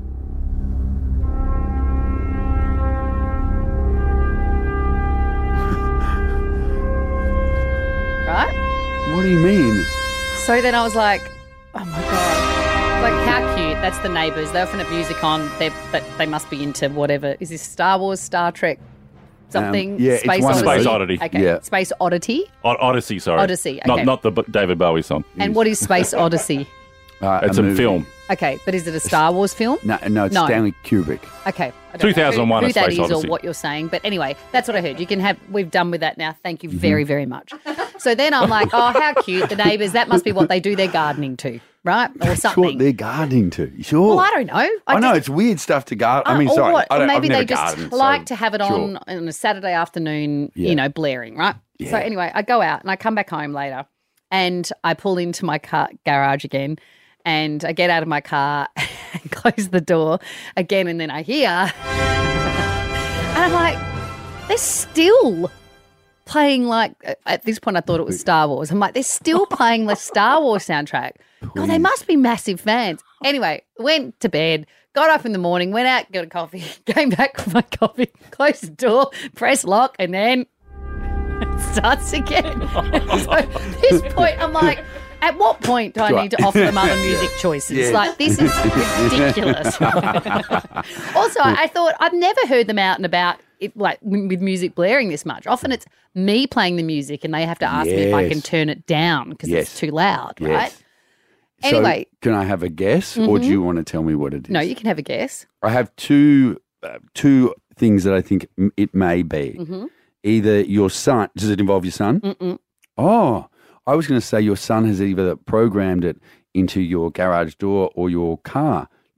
Right? What do you mean? So then I was like, oh my God. Like, how cute. That's the neighbours. They often have music on. They but they must be into whatever. Is this Star Wars, Star Trek, something? Um, yeah, it's Space one of Odyssey? Space Oddity. Okay. Yeah. Space Oddity. O- Odyssey, sorry. Odyssey, okay. Not, not the B- David Bowie song. And what is Space Odyssey? Uh, It's a movie. film. Okay, but is it a Star Wars film? No, no, it's No. Stanley Kubrick. Okay. I don't know two thousand one, who, A who that Space is Odyssey. or what you're saying. But anyway, that's what I heard. You can have, we've done with that now. Thank you Mm-hmm. very, very much. So then I'm like, oh, how cute. The neighbours, that must be what they do their gardening to, right? Or That's something. what they're gardening to. You sure? Well, I don't know. I, I, know just- it's weird stuff to garden. I Uh, mean, or sorry, what? I Or don't, maybe I've never they just gardened, so- like to have it sure. on on a Saturday afternoon, Yeah. you know, blaring, right? So Yeah. anyway, I go out and I come back home later and I pull into my car garage again and I get out of my car and close the door again and then I hear and I'm like, they're still playing like, at this point I thought it was Star Wars. I'm like, they're still playing the Star Wars soundtrack. Oh, they must be massive fans. Anyway, went to bed, got up in the morning, went out, got a coffee, came back with my coffee, closed the door, pressed lock, and then it starts again. So at this point, I'm like, at what point do I need to offer them other music choices? Yeah. Like, this is ridiculous. Also, I thought I've never heard them out and about it, like with music blaring this much. Often it's me playing the music and they have to ask me if I can Yes. turn it down because Yes. it's too loud, Yes. right? So, Anyway. can I have a guess, or do Mhm. you want to tell me what it is? No, you can have a guess. I have two uh, two things that I think m- it may be. Mhm. Either your son. Does it involve your son? Mm-mm. Oh, I was going to say your son has either programmed it into your garage door or your car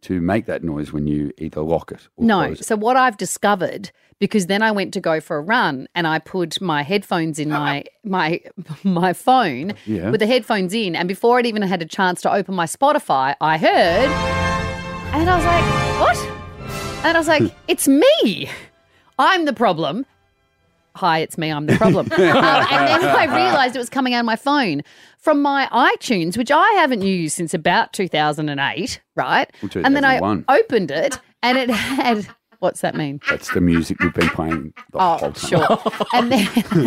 to make that noise when you either lock it or No. close it. So what I've discovered, because then I went to go for a run and I put my headphones in my my my phone Yeah. with the headphones in, and before I'd even had a chance to open my Spotify, I heard, and I was like, what? And I was like, it's me. I'm the problem. Hi, it's me. I'm the problem. um, and then I realised it was coming out of my phone from my iTunes, which I haven't used since about two thousand eight, right? Well, and then I two thousand one. opened it, and it had. What's that mean? That's the music we've been playing the Oh, whole time. sure. And then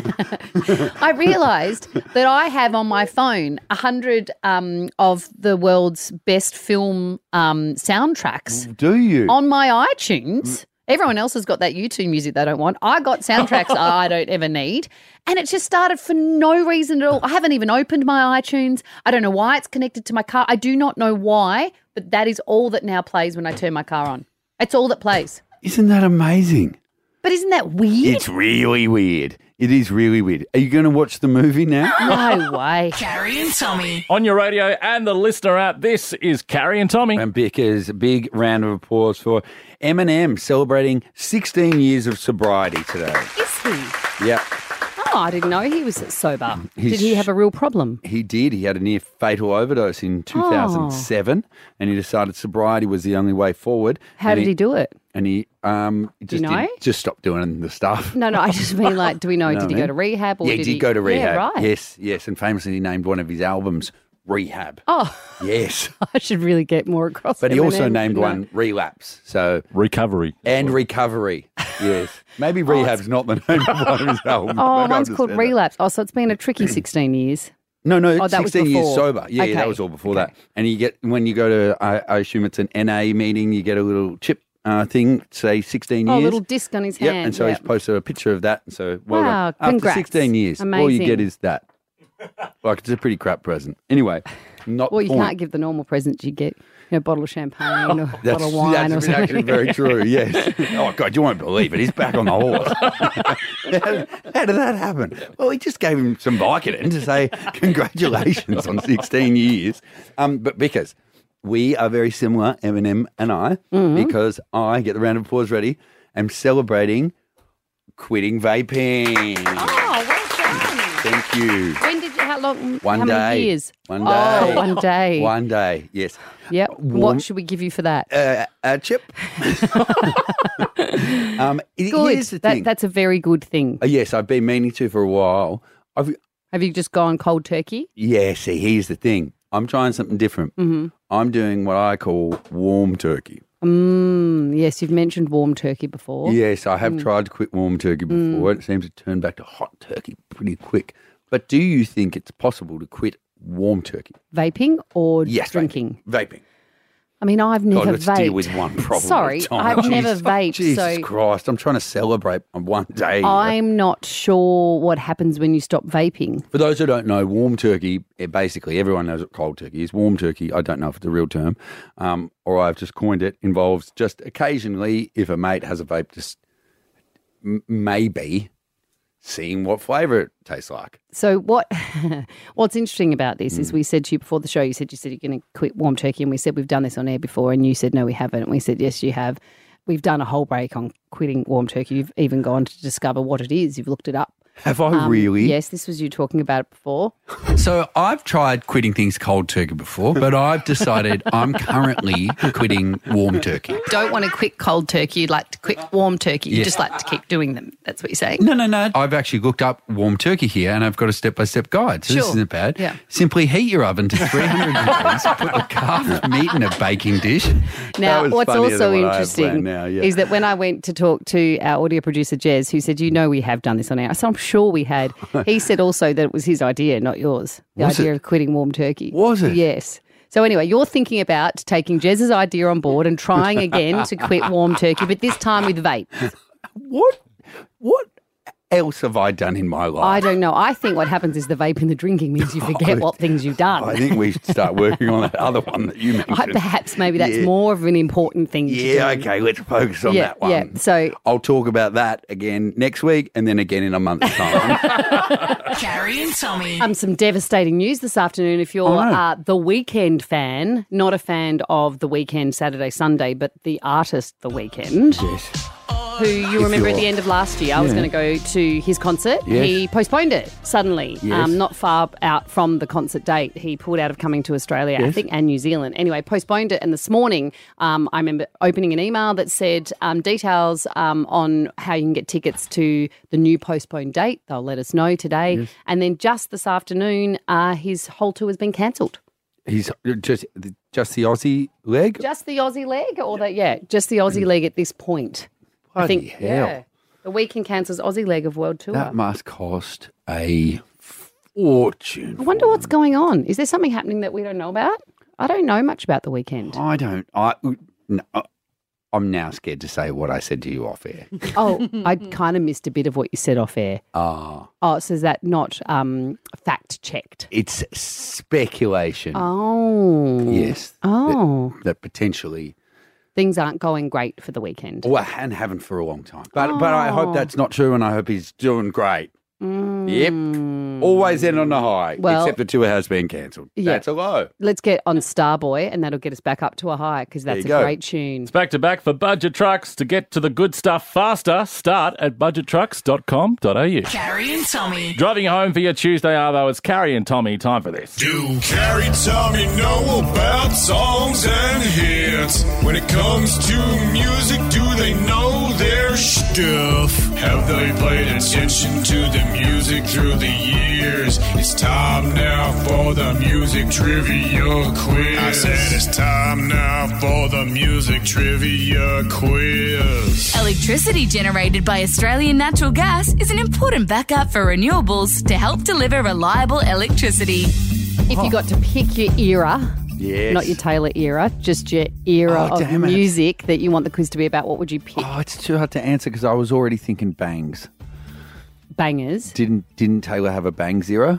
I realised that I have on my phone a hundred um, of the world's best film um, soundtracks Do you? on my iTunes. Everyone else has got that YouTube music they don't want. I got soundtracks I don't ever need. And it just started for no reason at all. I haven't even opened my iTunes. I don't know why it's connected to my car. I do not know why, but that is all that now plays when I turn my car on. It's all that plays. Isn't that amazing? But isn't that weird? It's really weird. It is really weird. Are you going to watch the movie now? No way. Carrie and Tommy. On your radio and the listener app, this is Carrie and Tommy. And Bickers, a big round of applause for Eminem celebrating sixteen years of sobriety today. Is he? Yep. Oh, I didn't know he was sober. He's- Did he have a real problem? He did. He had a near fatal overdose in two thousand seven, and he decided sobriety was the only way forward. How And did he do it? And he um he Do you just know? did, just stopped doing the stuff. No, no, I just mean like, do we know, You know did he what I go to mean? rehab? Or yeah, he did did he go to rehab. Yeah, right. Yes, yes, and famously he named one of his albums Rehab. Oh, Yes. I should really get more across. But he also Eminem, named no. one Relapse. So Recovery. and Recovery. Yes. Maybe Rehab's not the name of one of his albums. Oh, Maybe I'll one's just called say that. Relapse. Oh, so it's been a tricky sixteen years. No, no, Oh, that was sixteen years before. sober. Yeah, yeah, that Okay. was all before that. And you get, when you go to, I, I assume it's an N A meeting, you get a little chip uh, thing, say sixteen Oh, a years. little disc on his Yep, hand. and so yep. he's posted a picture of that. And so, well Wow, done. After congrats. sixteen years, all you get Amazing. is that. Like, it's a pretty crap present. Anyway, not Well, the you point. can't give the normal presents you get. You know, a bottle of champagne or a That's, bottle of wine that's or something. actually very true, yes. Oh, God, you won't believe it. He's back on the horse. how, how did that happen? Well, he just gave him some Vicodin to say congratulations on sixteen years. Um, but because we are very similar, Eminem and I, Mm-hmm. because I, get the round of applause ready, am celebrating quitting vaping. Oh, well done. Thank you. When did you, how long, One how day. many years? One Oh, day. one day. One day, yes. Yep. Warm- What should we give you for that? Uh, a chip. um, it- Good. Here's the That, thing. that's a very good thing. Uh, yes, I've been meaning to for a while. I've Have you just gone cold turkey? yeah. See, here's the thing. I'm trying something different. Mm-hmm. I'm doing what I call warm turkey. Mm, yes, you've mentioned warm turkey before. Yes, I have Mm. tried to quit warm turkey before. It seems to turn back to hot turkey pretty quick. But do you think it's possible to quit warm turkey? Vaping or Yes, drinking? Vaping. I mean, I've never God, let's vaped. deal with one problem. Sorry, at a time. I've never Jesus- vaped, Jesus so Christ, I'm trying to celebrate on one day. I'm not sure what happens when you stop vaping. For those who don't know, warm turkey, eh, basically everyone knows what cold turkey is. Warm turkey, I don't know if it's a real term, um, or I've just coined it, involves just occasionally, if a mate has a vape, just m- maybe seeing what flavour it tastes like. So what? What's interesting about this Mm. is we said to you before the show. You said you said you're going to quit warm turkey, and we said we've done this on air before, and you said no, we haven't. And we said yes, you have. We've done a whole break on quitting warm turkey. You've even gone to discover what it is. You've looked it up. Have I Um, really? Yes, this was you talking about it before. So I've tried quitting things cold turkey before, but I've decided I'm currently quitting warm turkey. Don't want to quit cold turkey. You'd like to quit warm turkey. You Yes. just like to keep doing them. That's what you're saying. No, no, no. I've actually looked up warm turkey here and I've got a step-by-step guide. So this Sure. isn't bad. Yeah. Simply heat your oven to three hundred degrees, put the carved meat in a baking dish. Now, That was what's funnier also than what I had interesting planned now, yeah. is that when I went to talk to our audio producer, Jez, who said, you know, we have done this on air. I said, I'm sure we had. He said also that it was his idea, not yours. The Was idea it? of quitting warm turkey. Was it? Yes. So anyway, you're thinking about taking Jez's idea on board and trying again to quit warm turkey, but this time with vape. What? What else have I done in my life? I don't know. I think what happens is the vape and the drinking means you forget what things you've done. I think we should start working on that other one that you mentioned. I- Perhaps maybe that's Yeah. more of an important thing to do. Yeah, okay, let's focus on Yeah, that one. yeah. So I'll talk about that again next week and then again in a month's time. Carrie and Tommy. Um, some devastating news this afternoon. If you're Oh, no. uh, the Weeknd fan, not a fan of The Weeknd Saturday, Sunday, but the artist The Weeknd. Yes. Who you If remember at you're- the end of last year, I was Yeah. going to go to his concert. Yes. He postponed it suddenly, Yes. um, not far out from the concert date. He pulled out of coming to Australia, I Yes. think, and New Zealand. Anyway, postponed it. And this morning, um, I remember opening an email that said um, details um, on how you can get tickets to the new postponed date. They'll let us know today. Yes. And then just this afternoon, uh, his whole tour has been cancelled. He's just just the Aussie leg? Just the Aussie leg, or the yeah, just the Aussie leg at this point. I Bloody think hell. yeah. The Weeknd cancels Aussie leg of World Tour. That must cost a fortune. I wonder what's going on. Is there something happening that we don't know about? I don't know much about the Weeknd. I don't. I. No, I'm now scared to say what I said to you off air. Oh, I kind of missed a bit of what you said off air. Ah, Oh, so is that not um, fact checked? it's speculation. Oh. Yes. Oh. That, that potentially. Things aren't going great for the Weeknd. Well, and haven't for a long time. But but I hope Oh. that's not true, and I hope he's doing great. Mm. Yep. Always end on a high, Well- except the tour has been cancelled. Yeah. That's a low. Let's get on Starboy, and that'll get us back up to a high because that's you a go. great tune. It's back to back for Budget Trucks. To get to the good stuff faster, start at budget trucks dot com dot a u. Carrie and Tommy. Driving you home for your Tuesday, Arvo. It's Carrie and Tommy. Time for this. Do Carrie Tommy know about songs and hits? When it comes to music, do they know their stuff? Have they paid attention to the music through the years? It's time now for the music trivia quiz. I said it's time now for the music trivia quiz. Electricity generated by Australian natural gas is an important backup for renewables to help deliver reliable electricity. If you got to pick your era, Yes. not your Taylor era, just your era Oh, of damn it. music that you want the quiz to be about, what would you pick? Oh, it's too hard to answer because I was already thinking bangs. Bangers. Didn't didn't Taylor have a bangs era?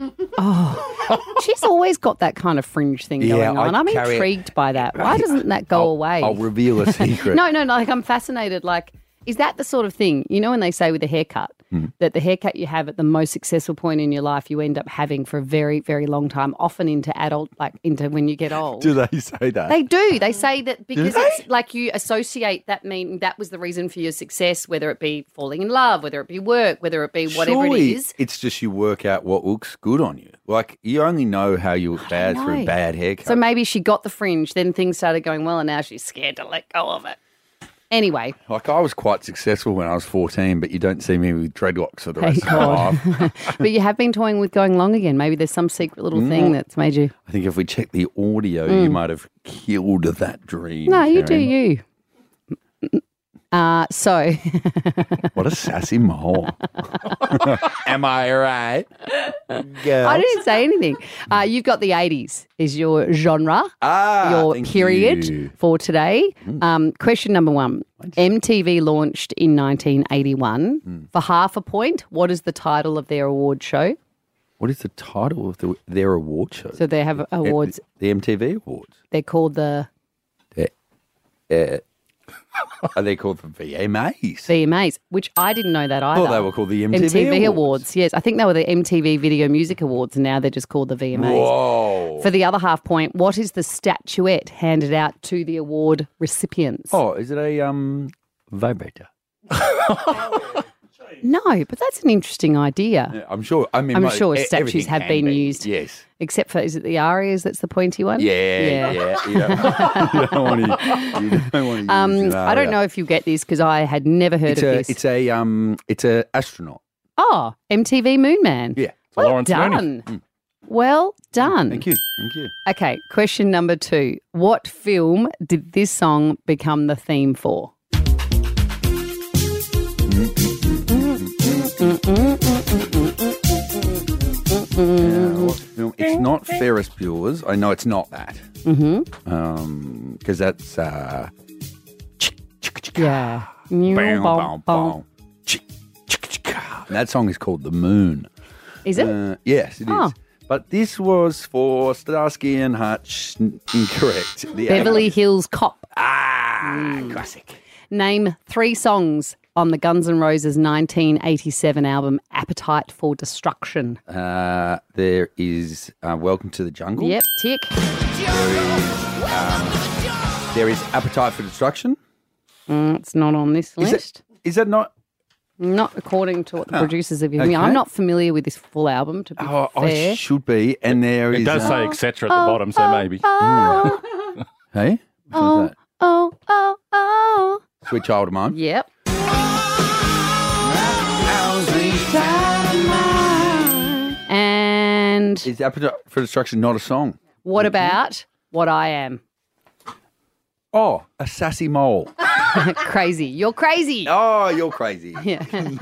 Oh, she's always got that kind of fringe thing Yeah, going on. I I'm carry it- intrigued by that. Why doesn't that go I'll- away? I'll reveal a secret. no, no, no. Like I'm fascinated. Like, is that the sort of thing, you know, when they say with a haircut, Mm. that the haircut you have at the most successful point in your life, you end up having for a very, very long time, often into adult, like into when you get old. Do they say that? They do. They say that because they? it's like you associate that meaning that was the reason for your success, whether it be falling in love, whether it be work, whether it be whatever Surely it is. It's just you work out what looks good on you. Like you only know how you look bad through know. bad haircut. So maybe she got the fringe, then things started going well, and now she's scared to let go of it. Anyway, like I was quite successful when I was fourteen, but you don't see me with dreadlocks for the rest thank of my life. God. But you have been toying with going long again. Maybe there's some secret little thing Mm. that's made you. I think if we check the audio, Mm. you might have killed that dream. No, you do Karen. you. Uh, so, What a sassy mole. Am I right? Girls? I didn't say anything. Uh, you've got the eighties is your genre, ah, your thank period you. for today. Um, question number one. M T V launched in nineteen eighty-one. Hmm. For half a point, what is the title of their award show? What is the title of the, their award show? So they have awards. The M T V Awards. They're called the Uh, are they called the V M As? V M As, which I didn't know that either. thought they were called the M T V M T V Awards. Awards. Yes, I think they were the M T V Video Music Awards, and now they're just called the V M As. Whoa. For the other half point, what is the statuette handed out to the award recipients? Oh, is it a um vibrator? No, but that's an interesting idea. Yeah, I'm sure. I mean, I'm mo- sure e- statues everything have can been be. used. Yes. Except for, is it the arias that's the pointy one? Yeah, yeah. You don't, you don't want to. You don't want to Um, use an I don't aria. know if you get this because I had never heard It's of a. this. It's a. Um. It's a astronaut. Oh, M T V Moon Man. Yeah. Well Lawrence done. Mooney. Well done. Thank you. Thank you. Okay, question number two. What film did this song become the theme for? Uh, what film? It's not Ferris Bueller's. I know it's not that. Mm-hmm. Um, because that's uh. Yeah. Bam, Bom, bam, bom. And that song is called The Moon. Is it? Uh, yes, it is. Oh. But this was for Starsky and Hutch. N- Incorrect. The Beverly Hills Cop. Ah, classic. Name three songs on the Guns N' Roses nineteen eighty-seven album Appetite for Destruction. Uh, there is uh, Welcome to the Jungle. Yep, tick. Um, there is Appetite for Destruction. Mm, it's not on this Is list. it, is that not? Not according to what the Oh, producers have given me. okay. I'm not familiar with this full album, to be Oh, fair. I should be. And there is. It does say uh, et cetera at the bottom, so maybe. Oh, Hey? Which oh, one's that? oh, oh, oh. Sweet Child of Mine. Yep. And Is Appetite for Destruction not a song? what about What I Am? Oh, a sassy mole. Crazy. You're crazy. Oh, you're crazy. Yeah.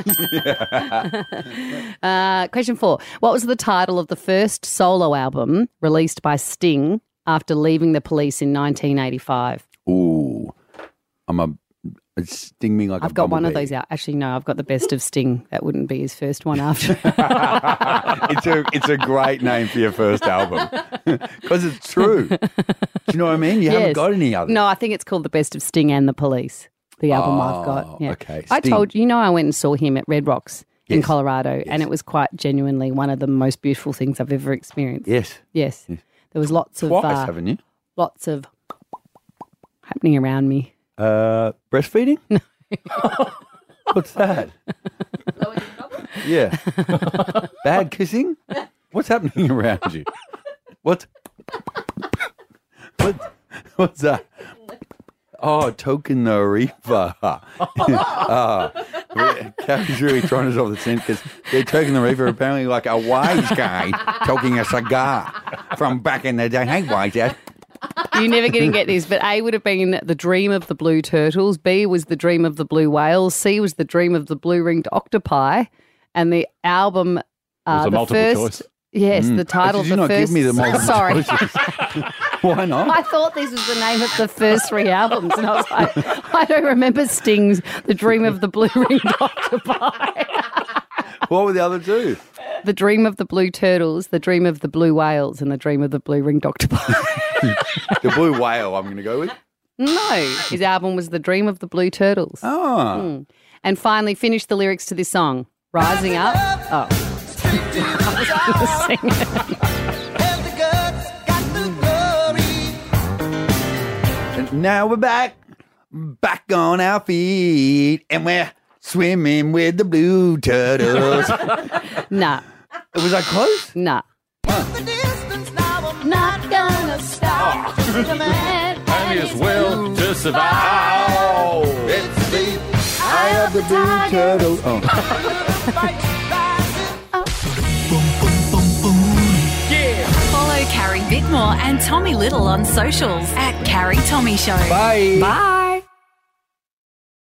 uh, question four. What was the title of the first solo album released by Sting after leaving the Police in nineteen eighty-five? Ooh. I'm a. It's Sting me like a I've got one of bumblebee. those out. Actually, no, I've got the Best of Sting. That wouldn't be his first one after. it's a it's a great name for your first album because it's true. Do you know what I mean? You haven't Yes. got any others. No, I think it's called The Best of Sting and the Police, the album I've Oh, got. Yeah. okay. I Sting. told you, you know, I went and saw him at Red Rocks in Yes. Colorado, and it was quite genuinely one of the most beautiful things I've ever experienced. Yes. Yes. There was lots of Twice, uh, haven't you? lots of happening around me. Uh, breastfeeding? No. What's that? Yeah. Bad kissing? What's happening around you? What? What? What's that? Oh, Token the Reaper. uh, Carrie's really trying us off the scent because they're Token the Reaper apparently like a wise guy talking a cigar from back in the day. Hey, wise dad. You're never going to get this, but A would have been The Dream of the Blue Turtles, B was The Dream of the Blue Whales, C was The Dream of the Blue Ringed Octopi, and the album, uh, Was a the multiple first, choice. yes, Mm. the title Did you of the not first. give me the multiple Sorry, choices? Why not? I thought this was the name of the first three albums, and I was like, I don't remember Sting's The Dream of the Blue Ringed Octopi. What were the other two? The Dream of the Blue Turtles, The Dream of the Blue Whales, and The Dream of the Blue Ringed Octopi. The Blue Whale, I'm going to go with. No, his album was The Dream of the Blue Turtles. Oh. Mm. And finally, finish the lyrics to this song. Rising Up. Oh. I was going to sing it. And now we're back, back on our feet, and we're swimming with the blue turtles. Nah. Was I close? Nah. Not gonna stop. And his will to survive. Oh, it's the eye of the blue turtle. Oh. Follow Carrie Bickmore and Tommy Little on socials at Carrie Tommy Show. Bye. Bye.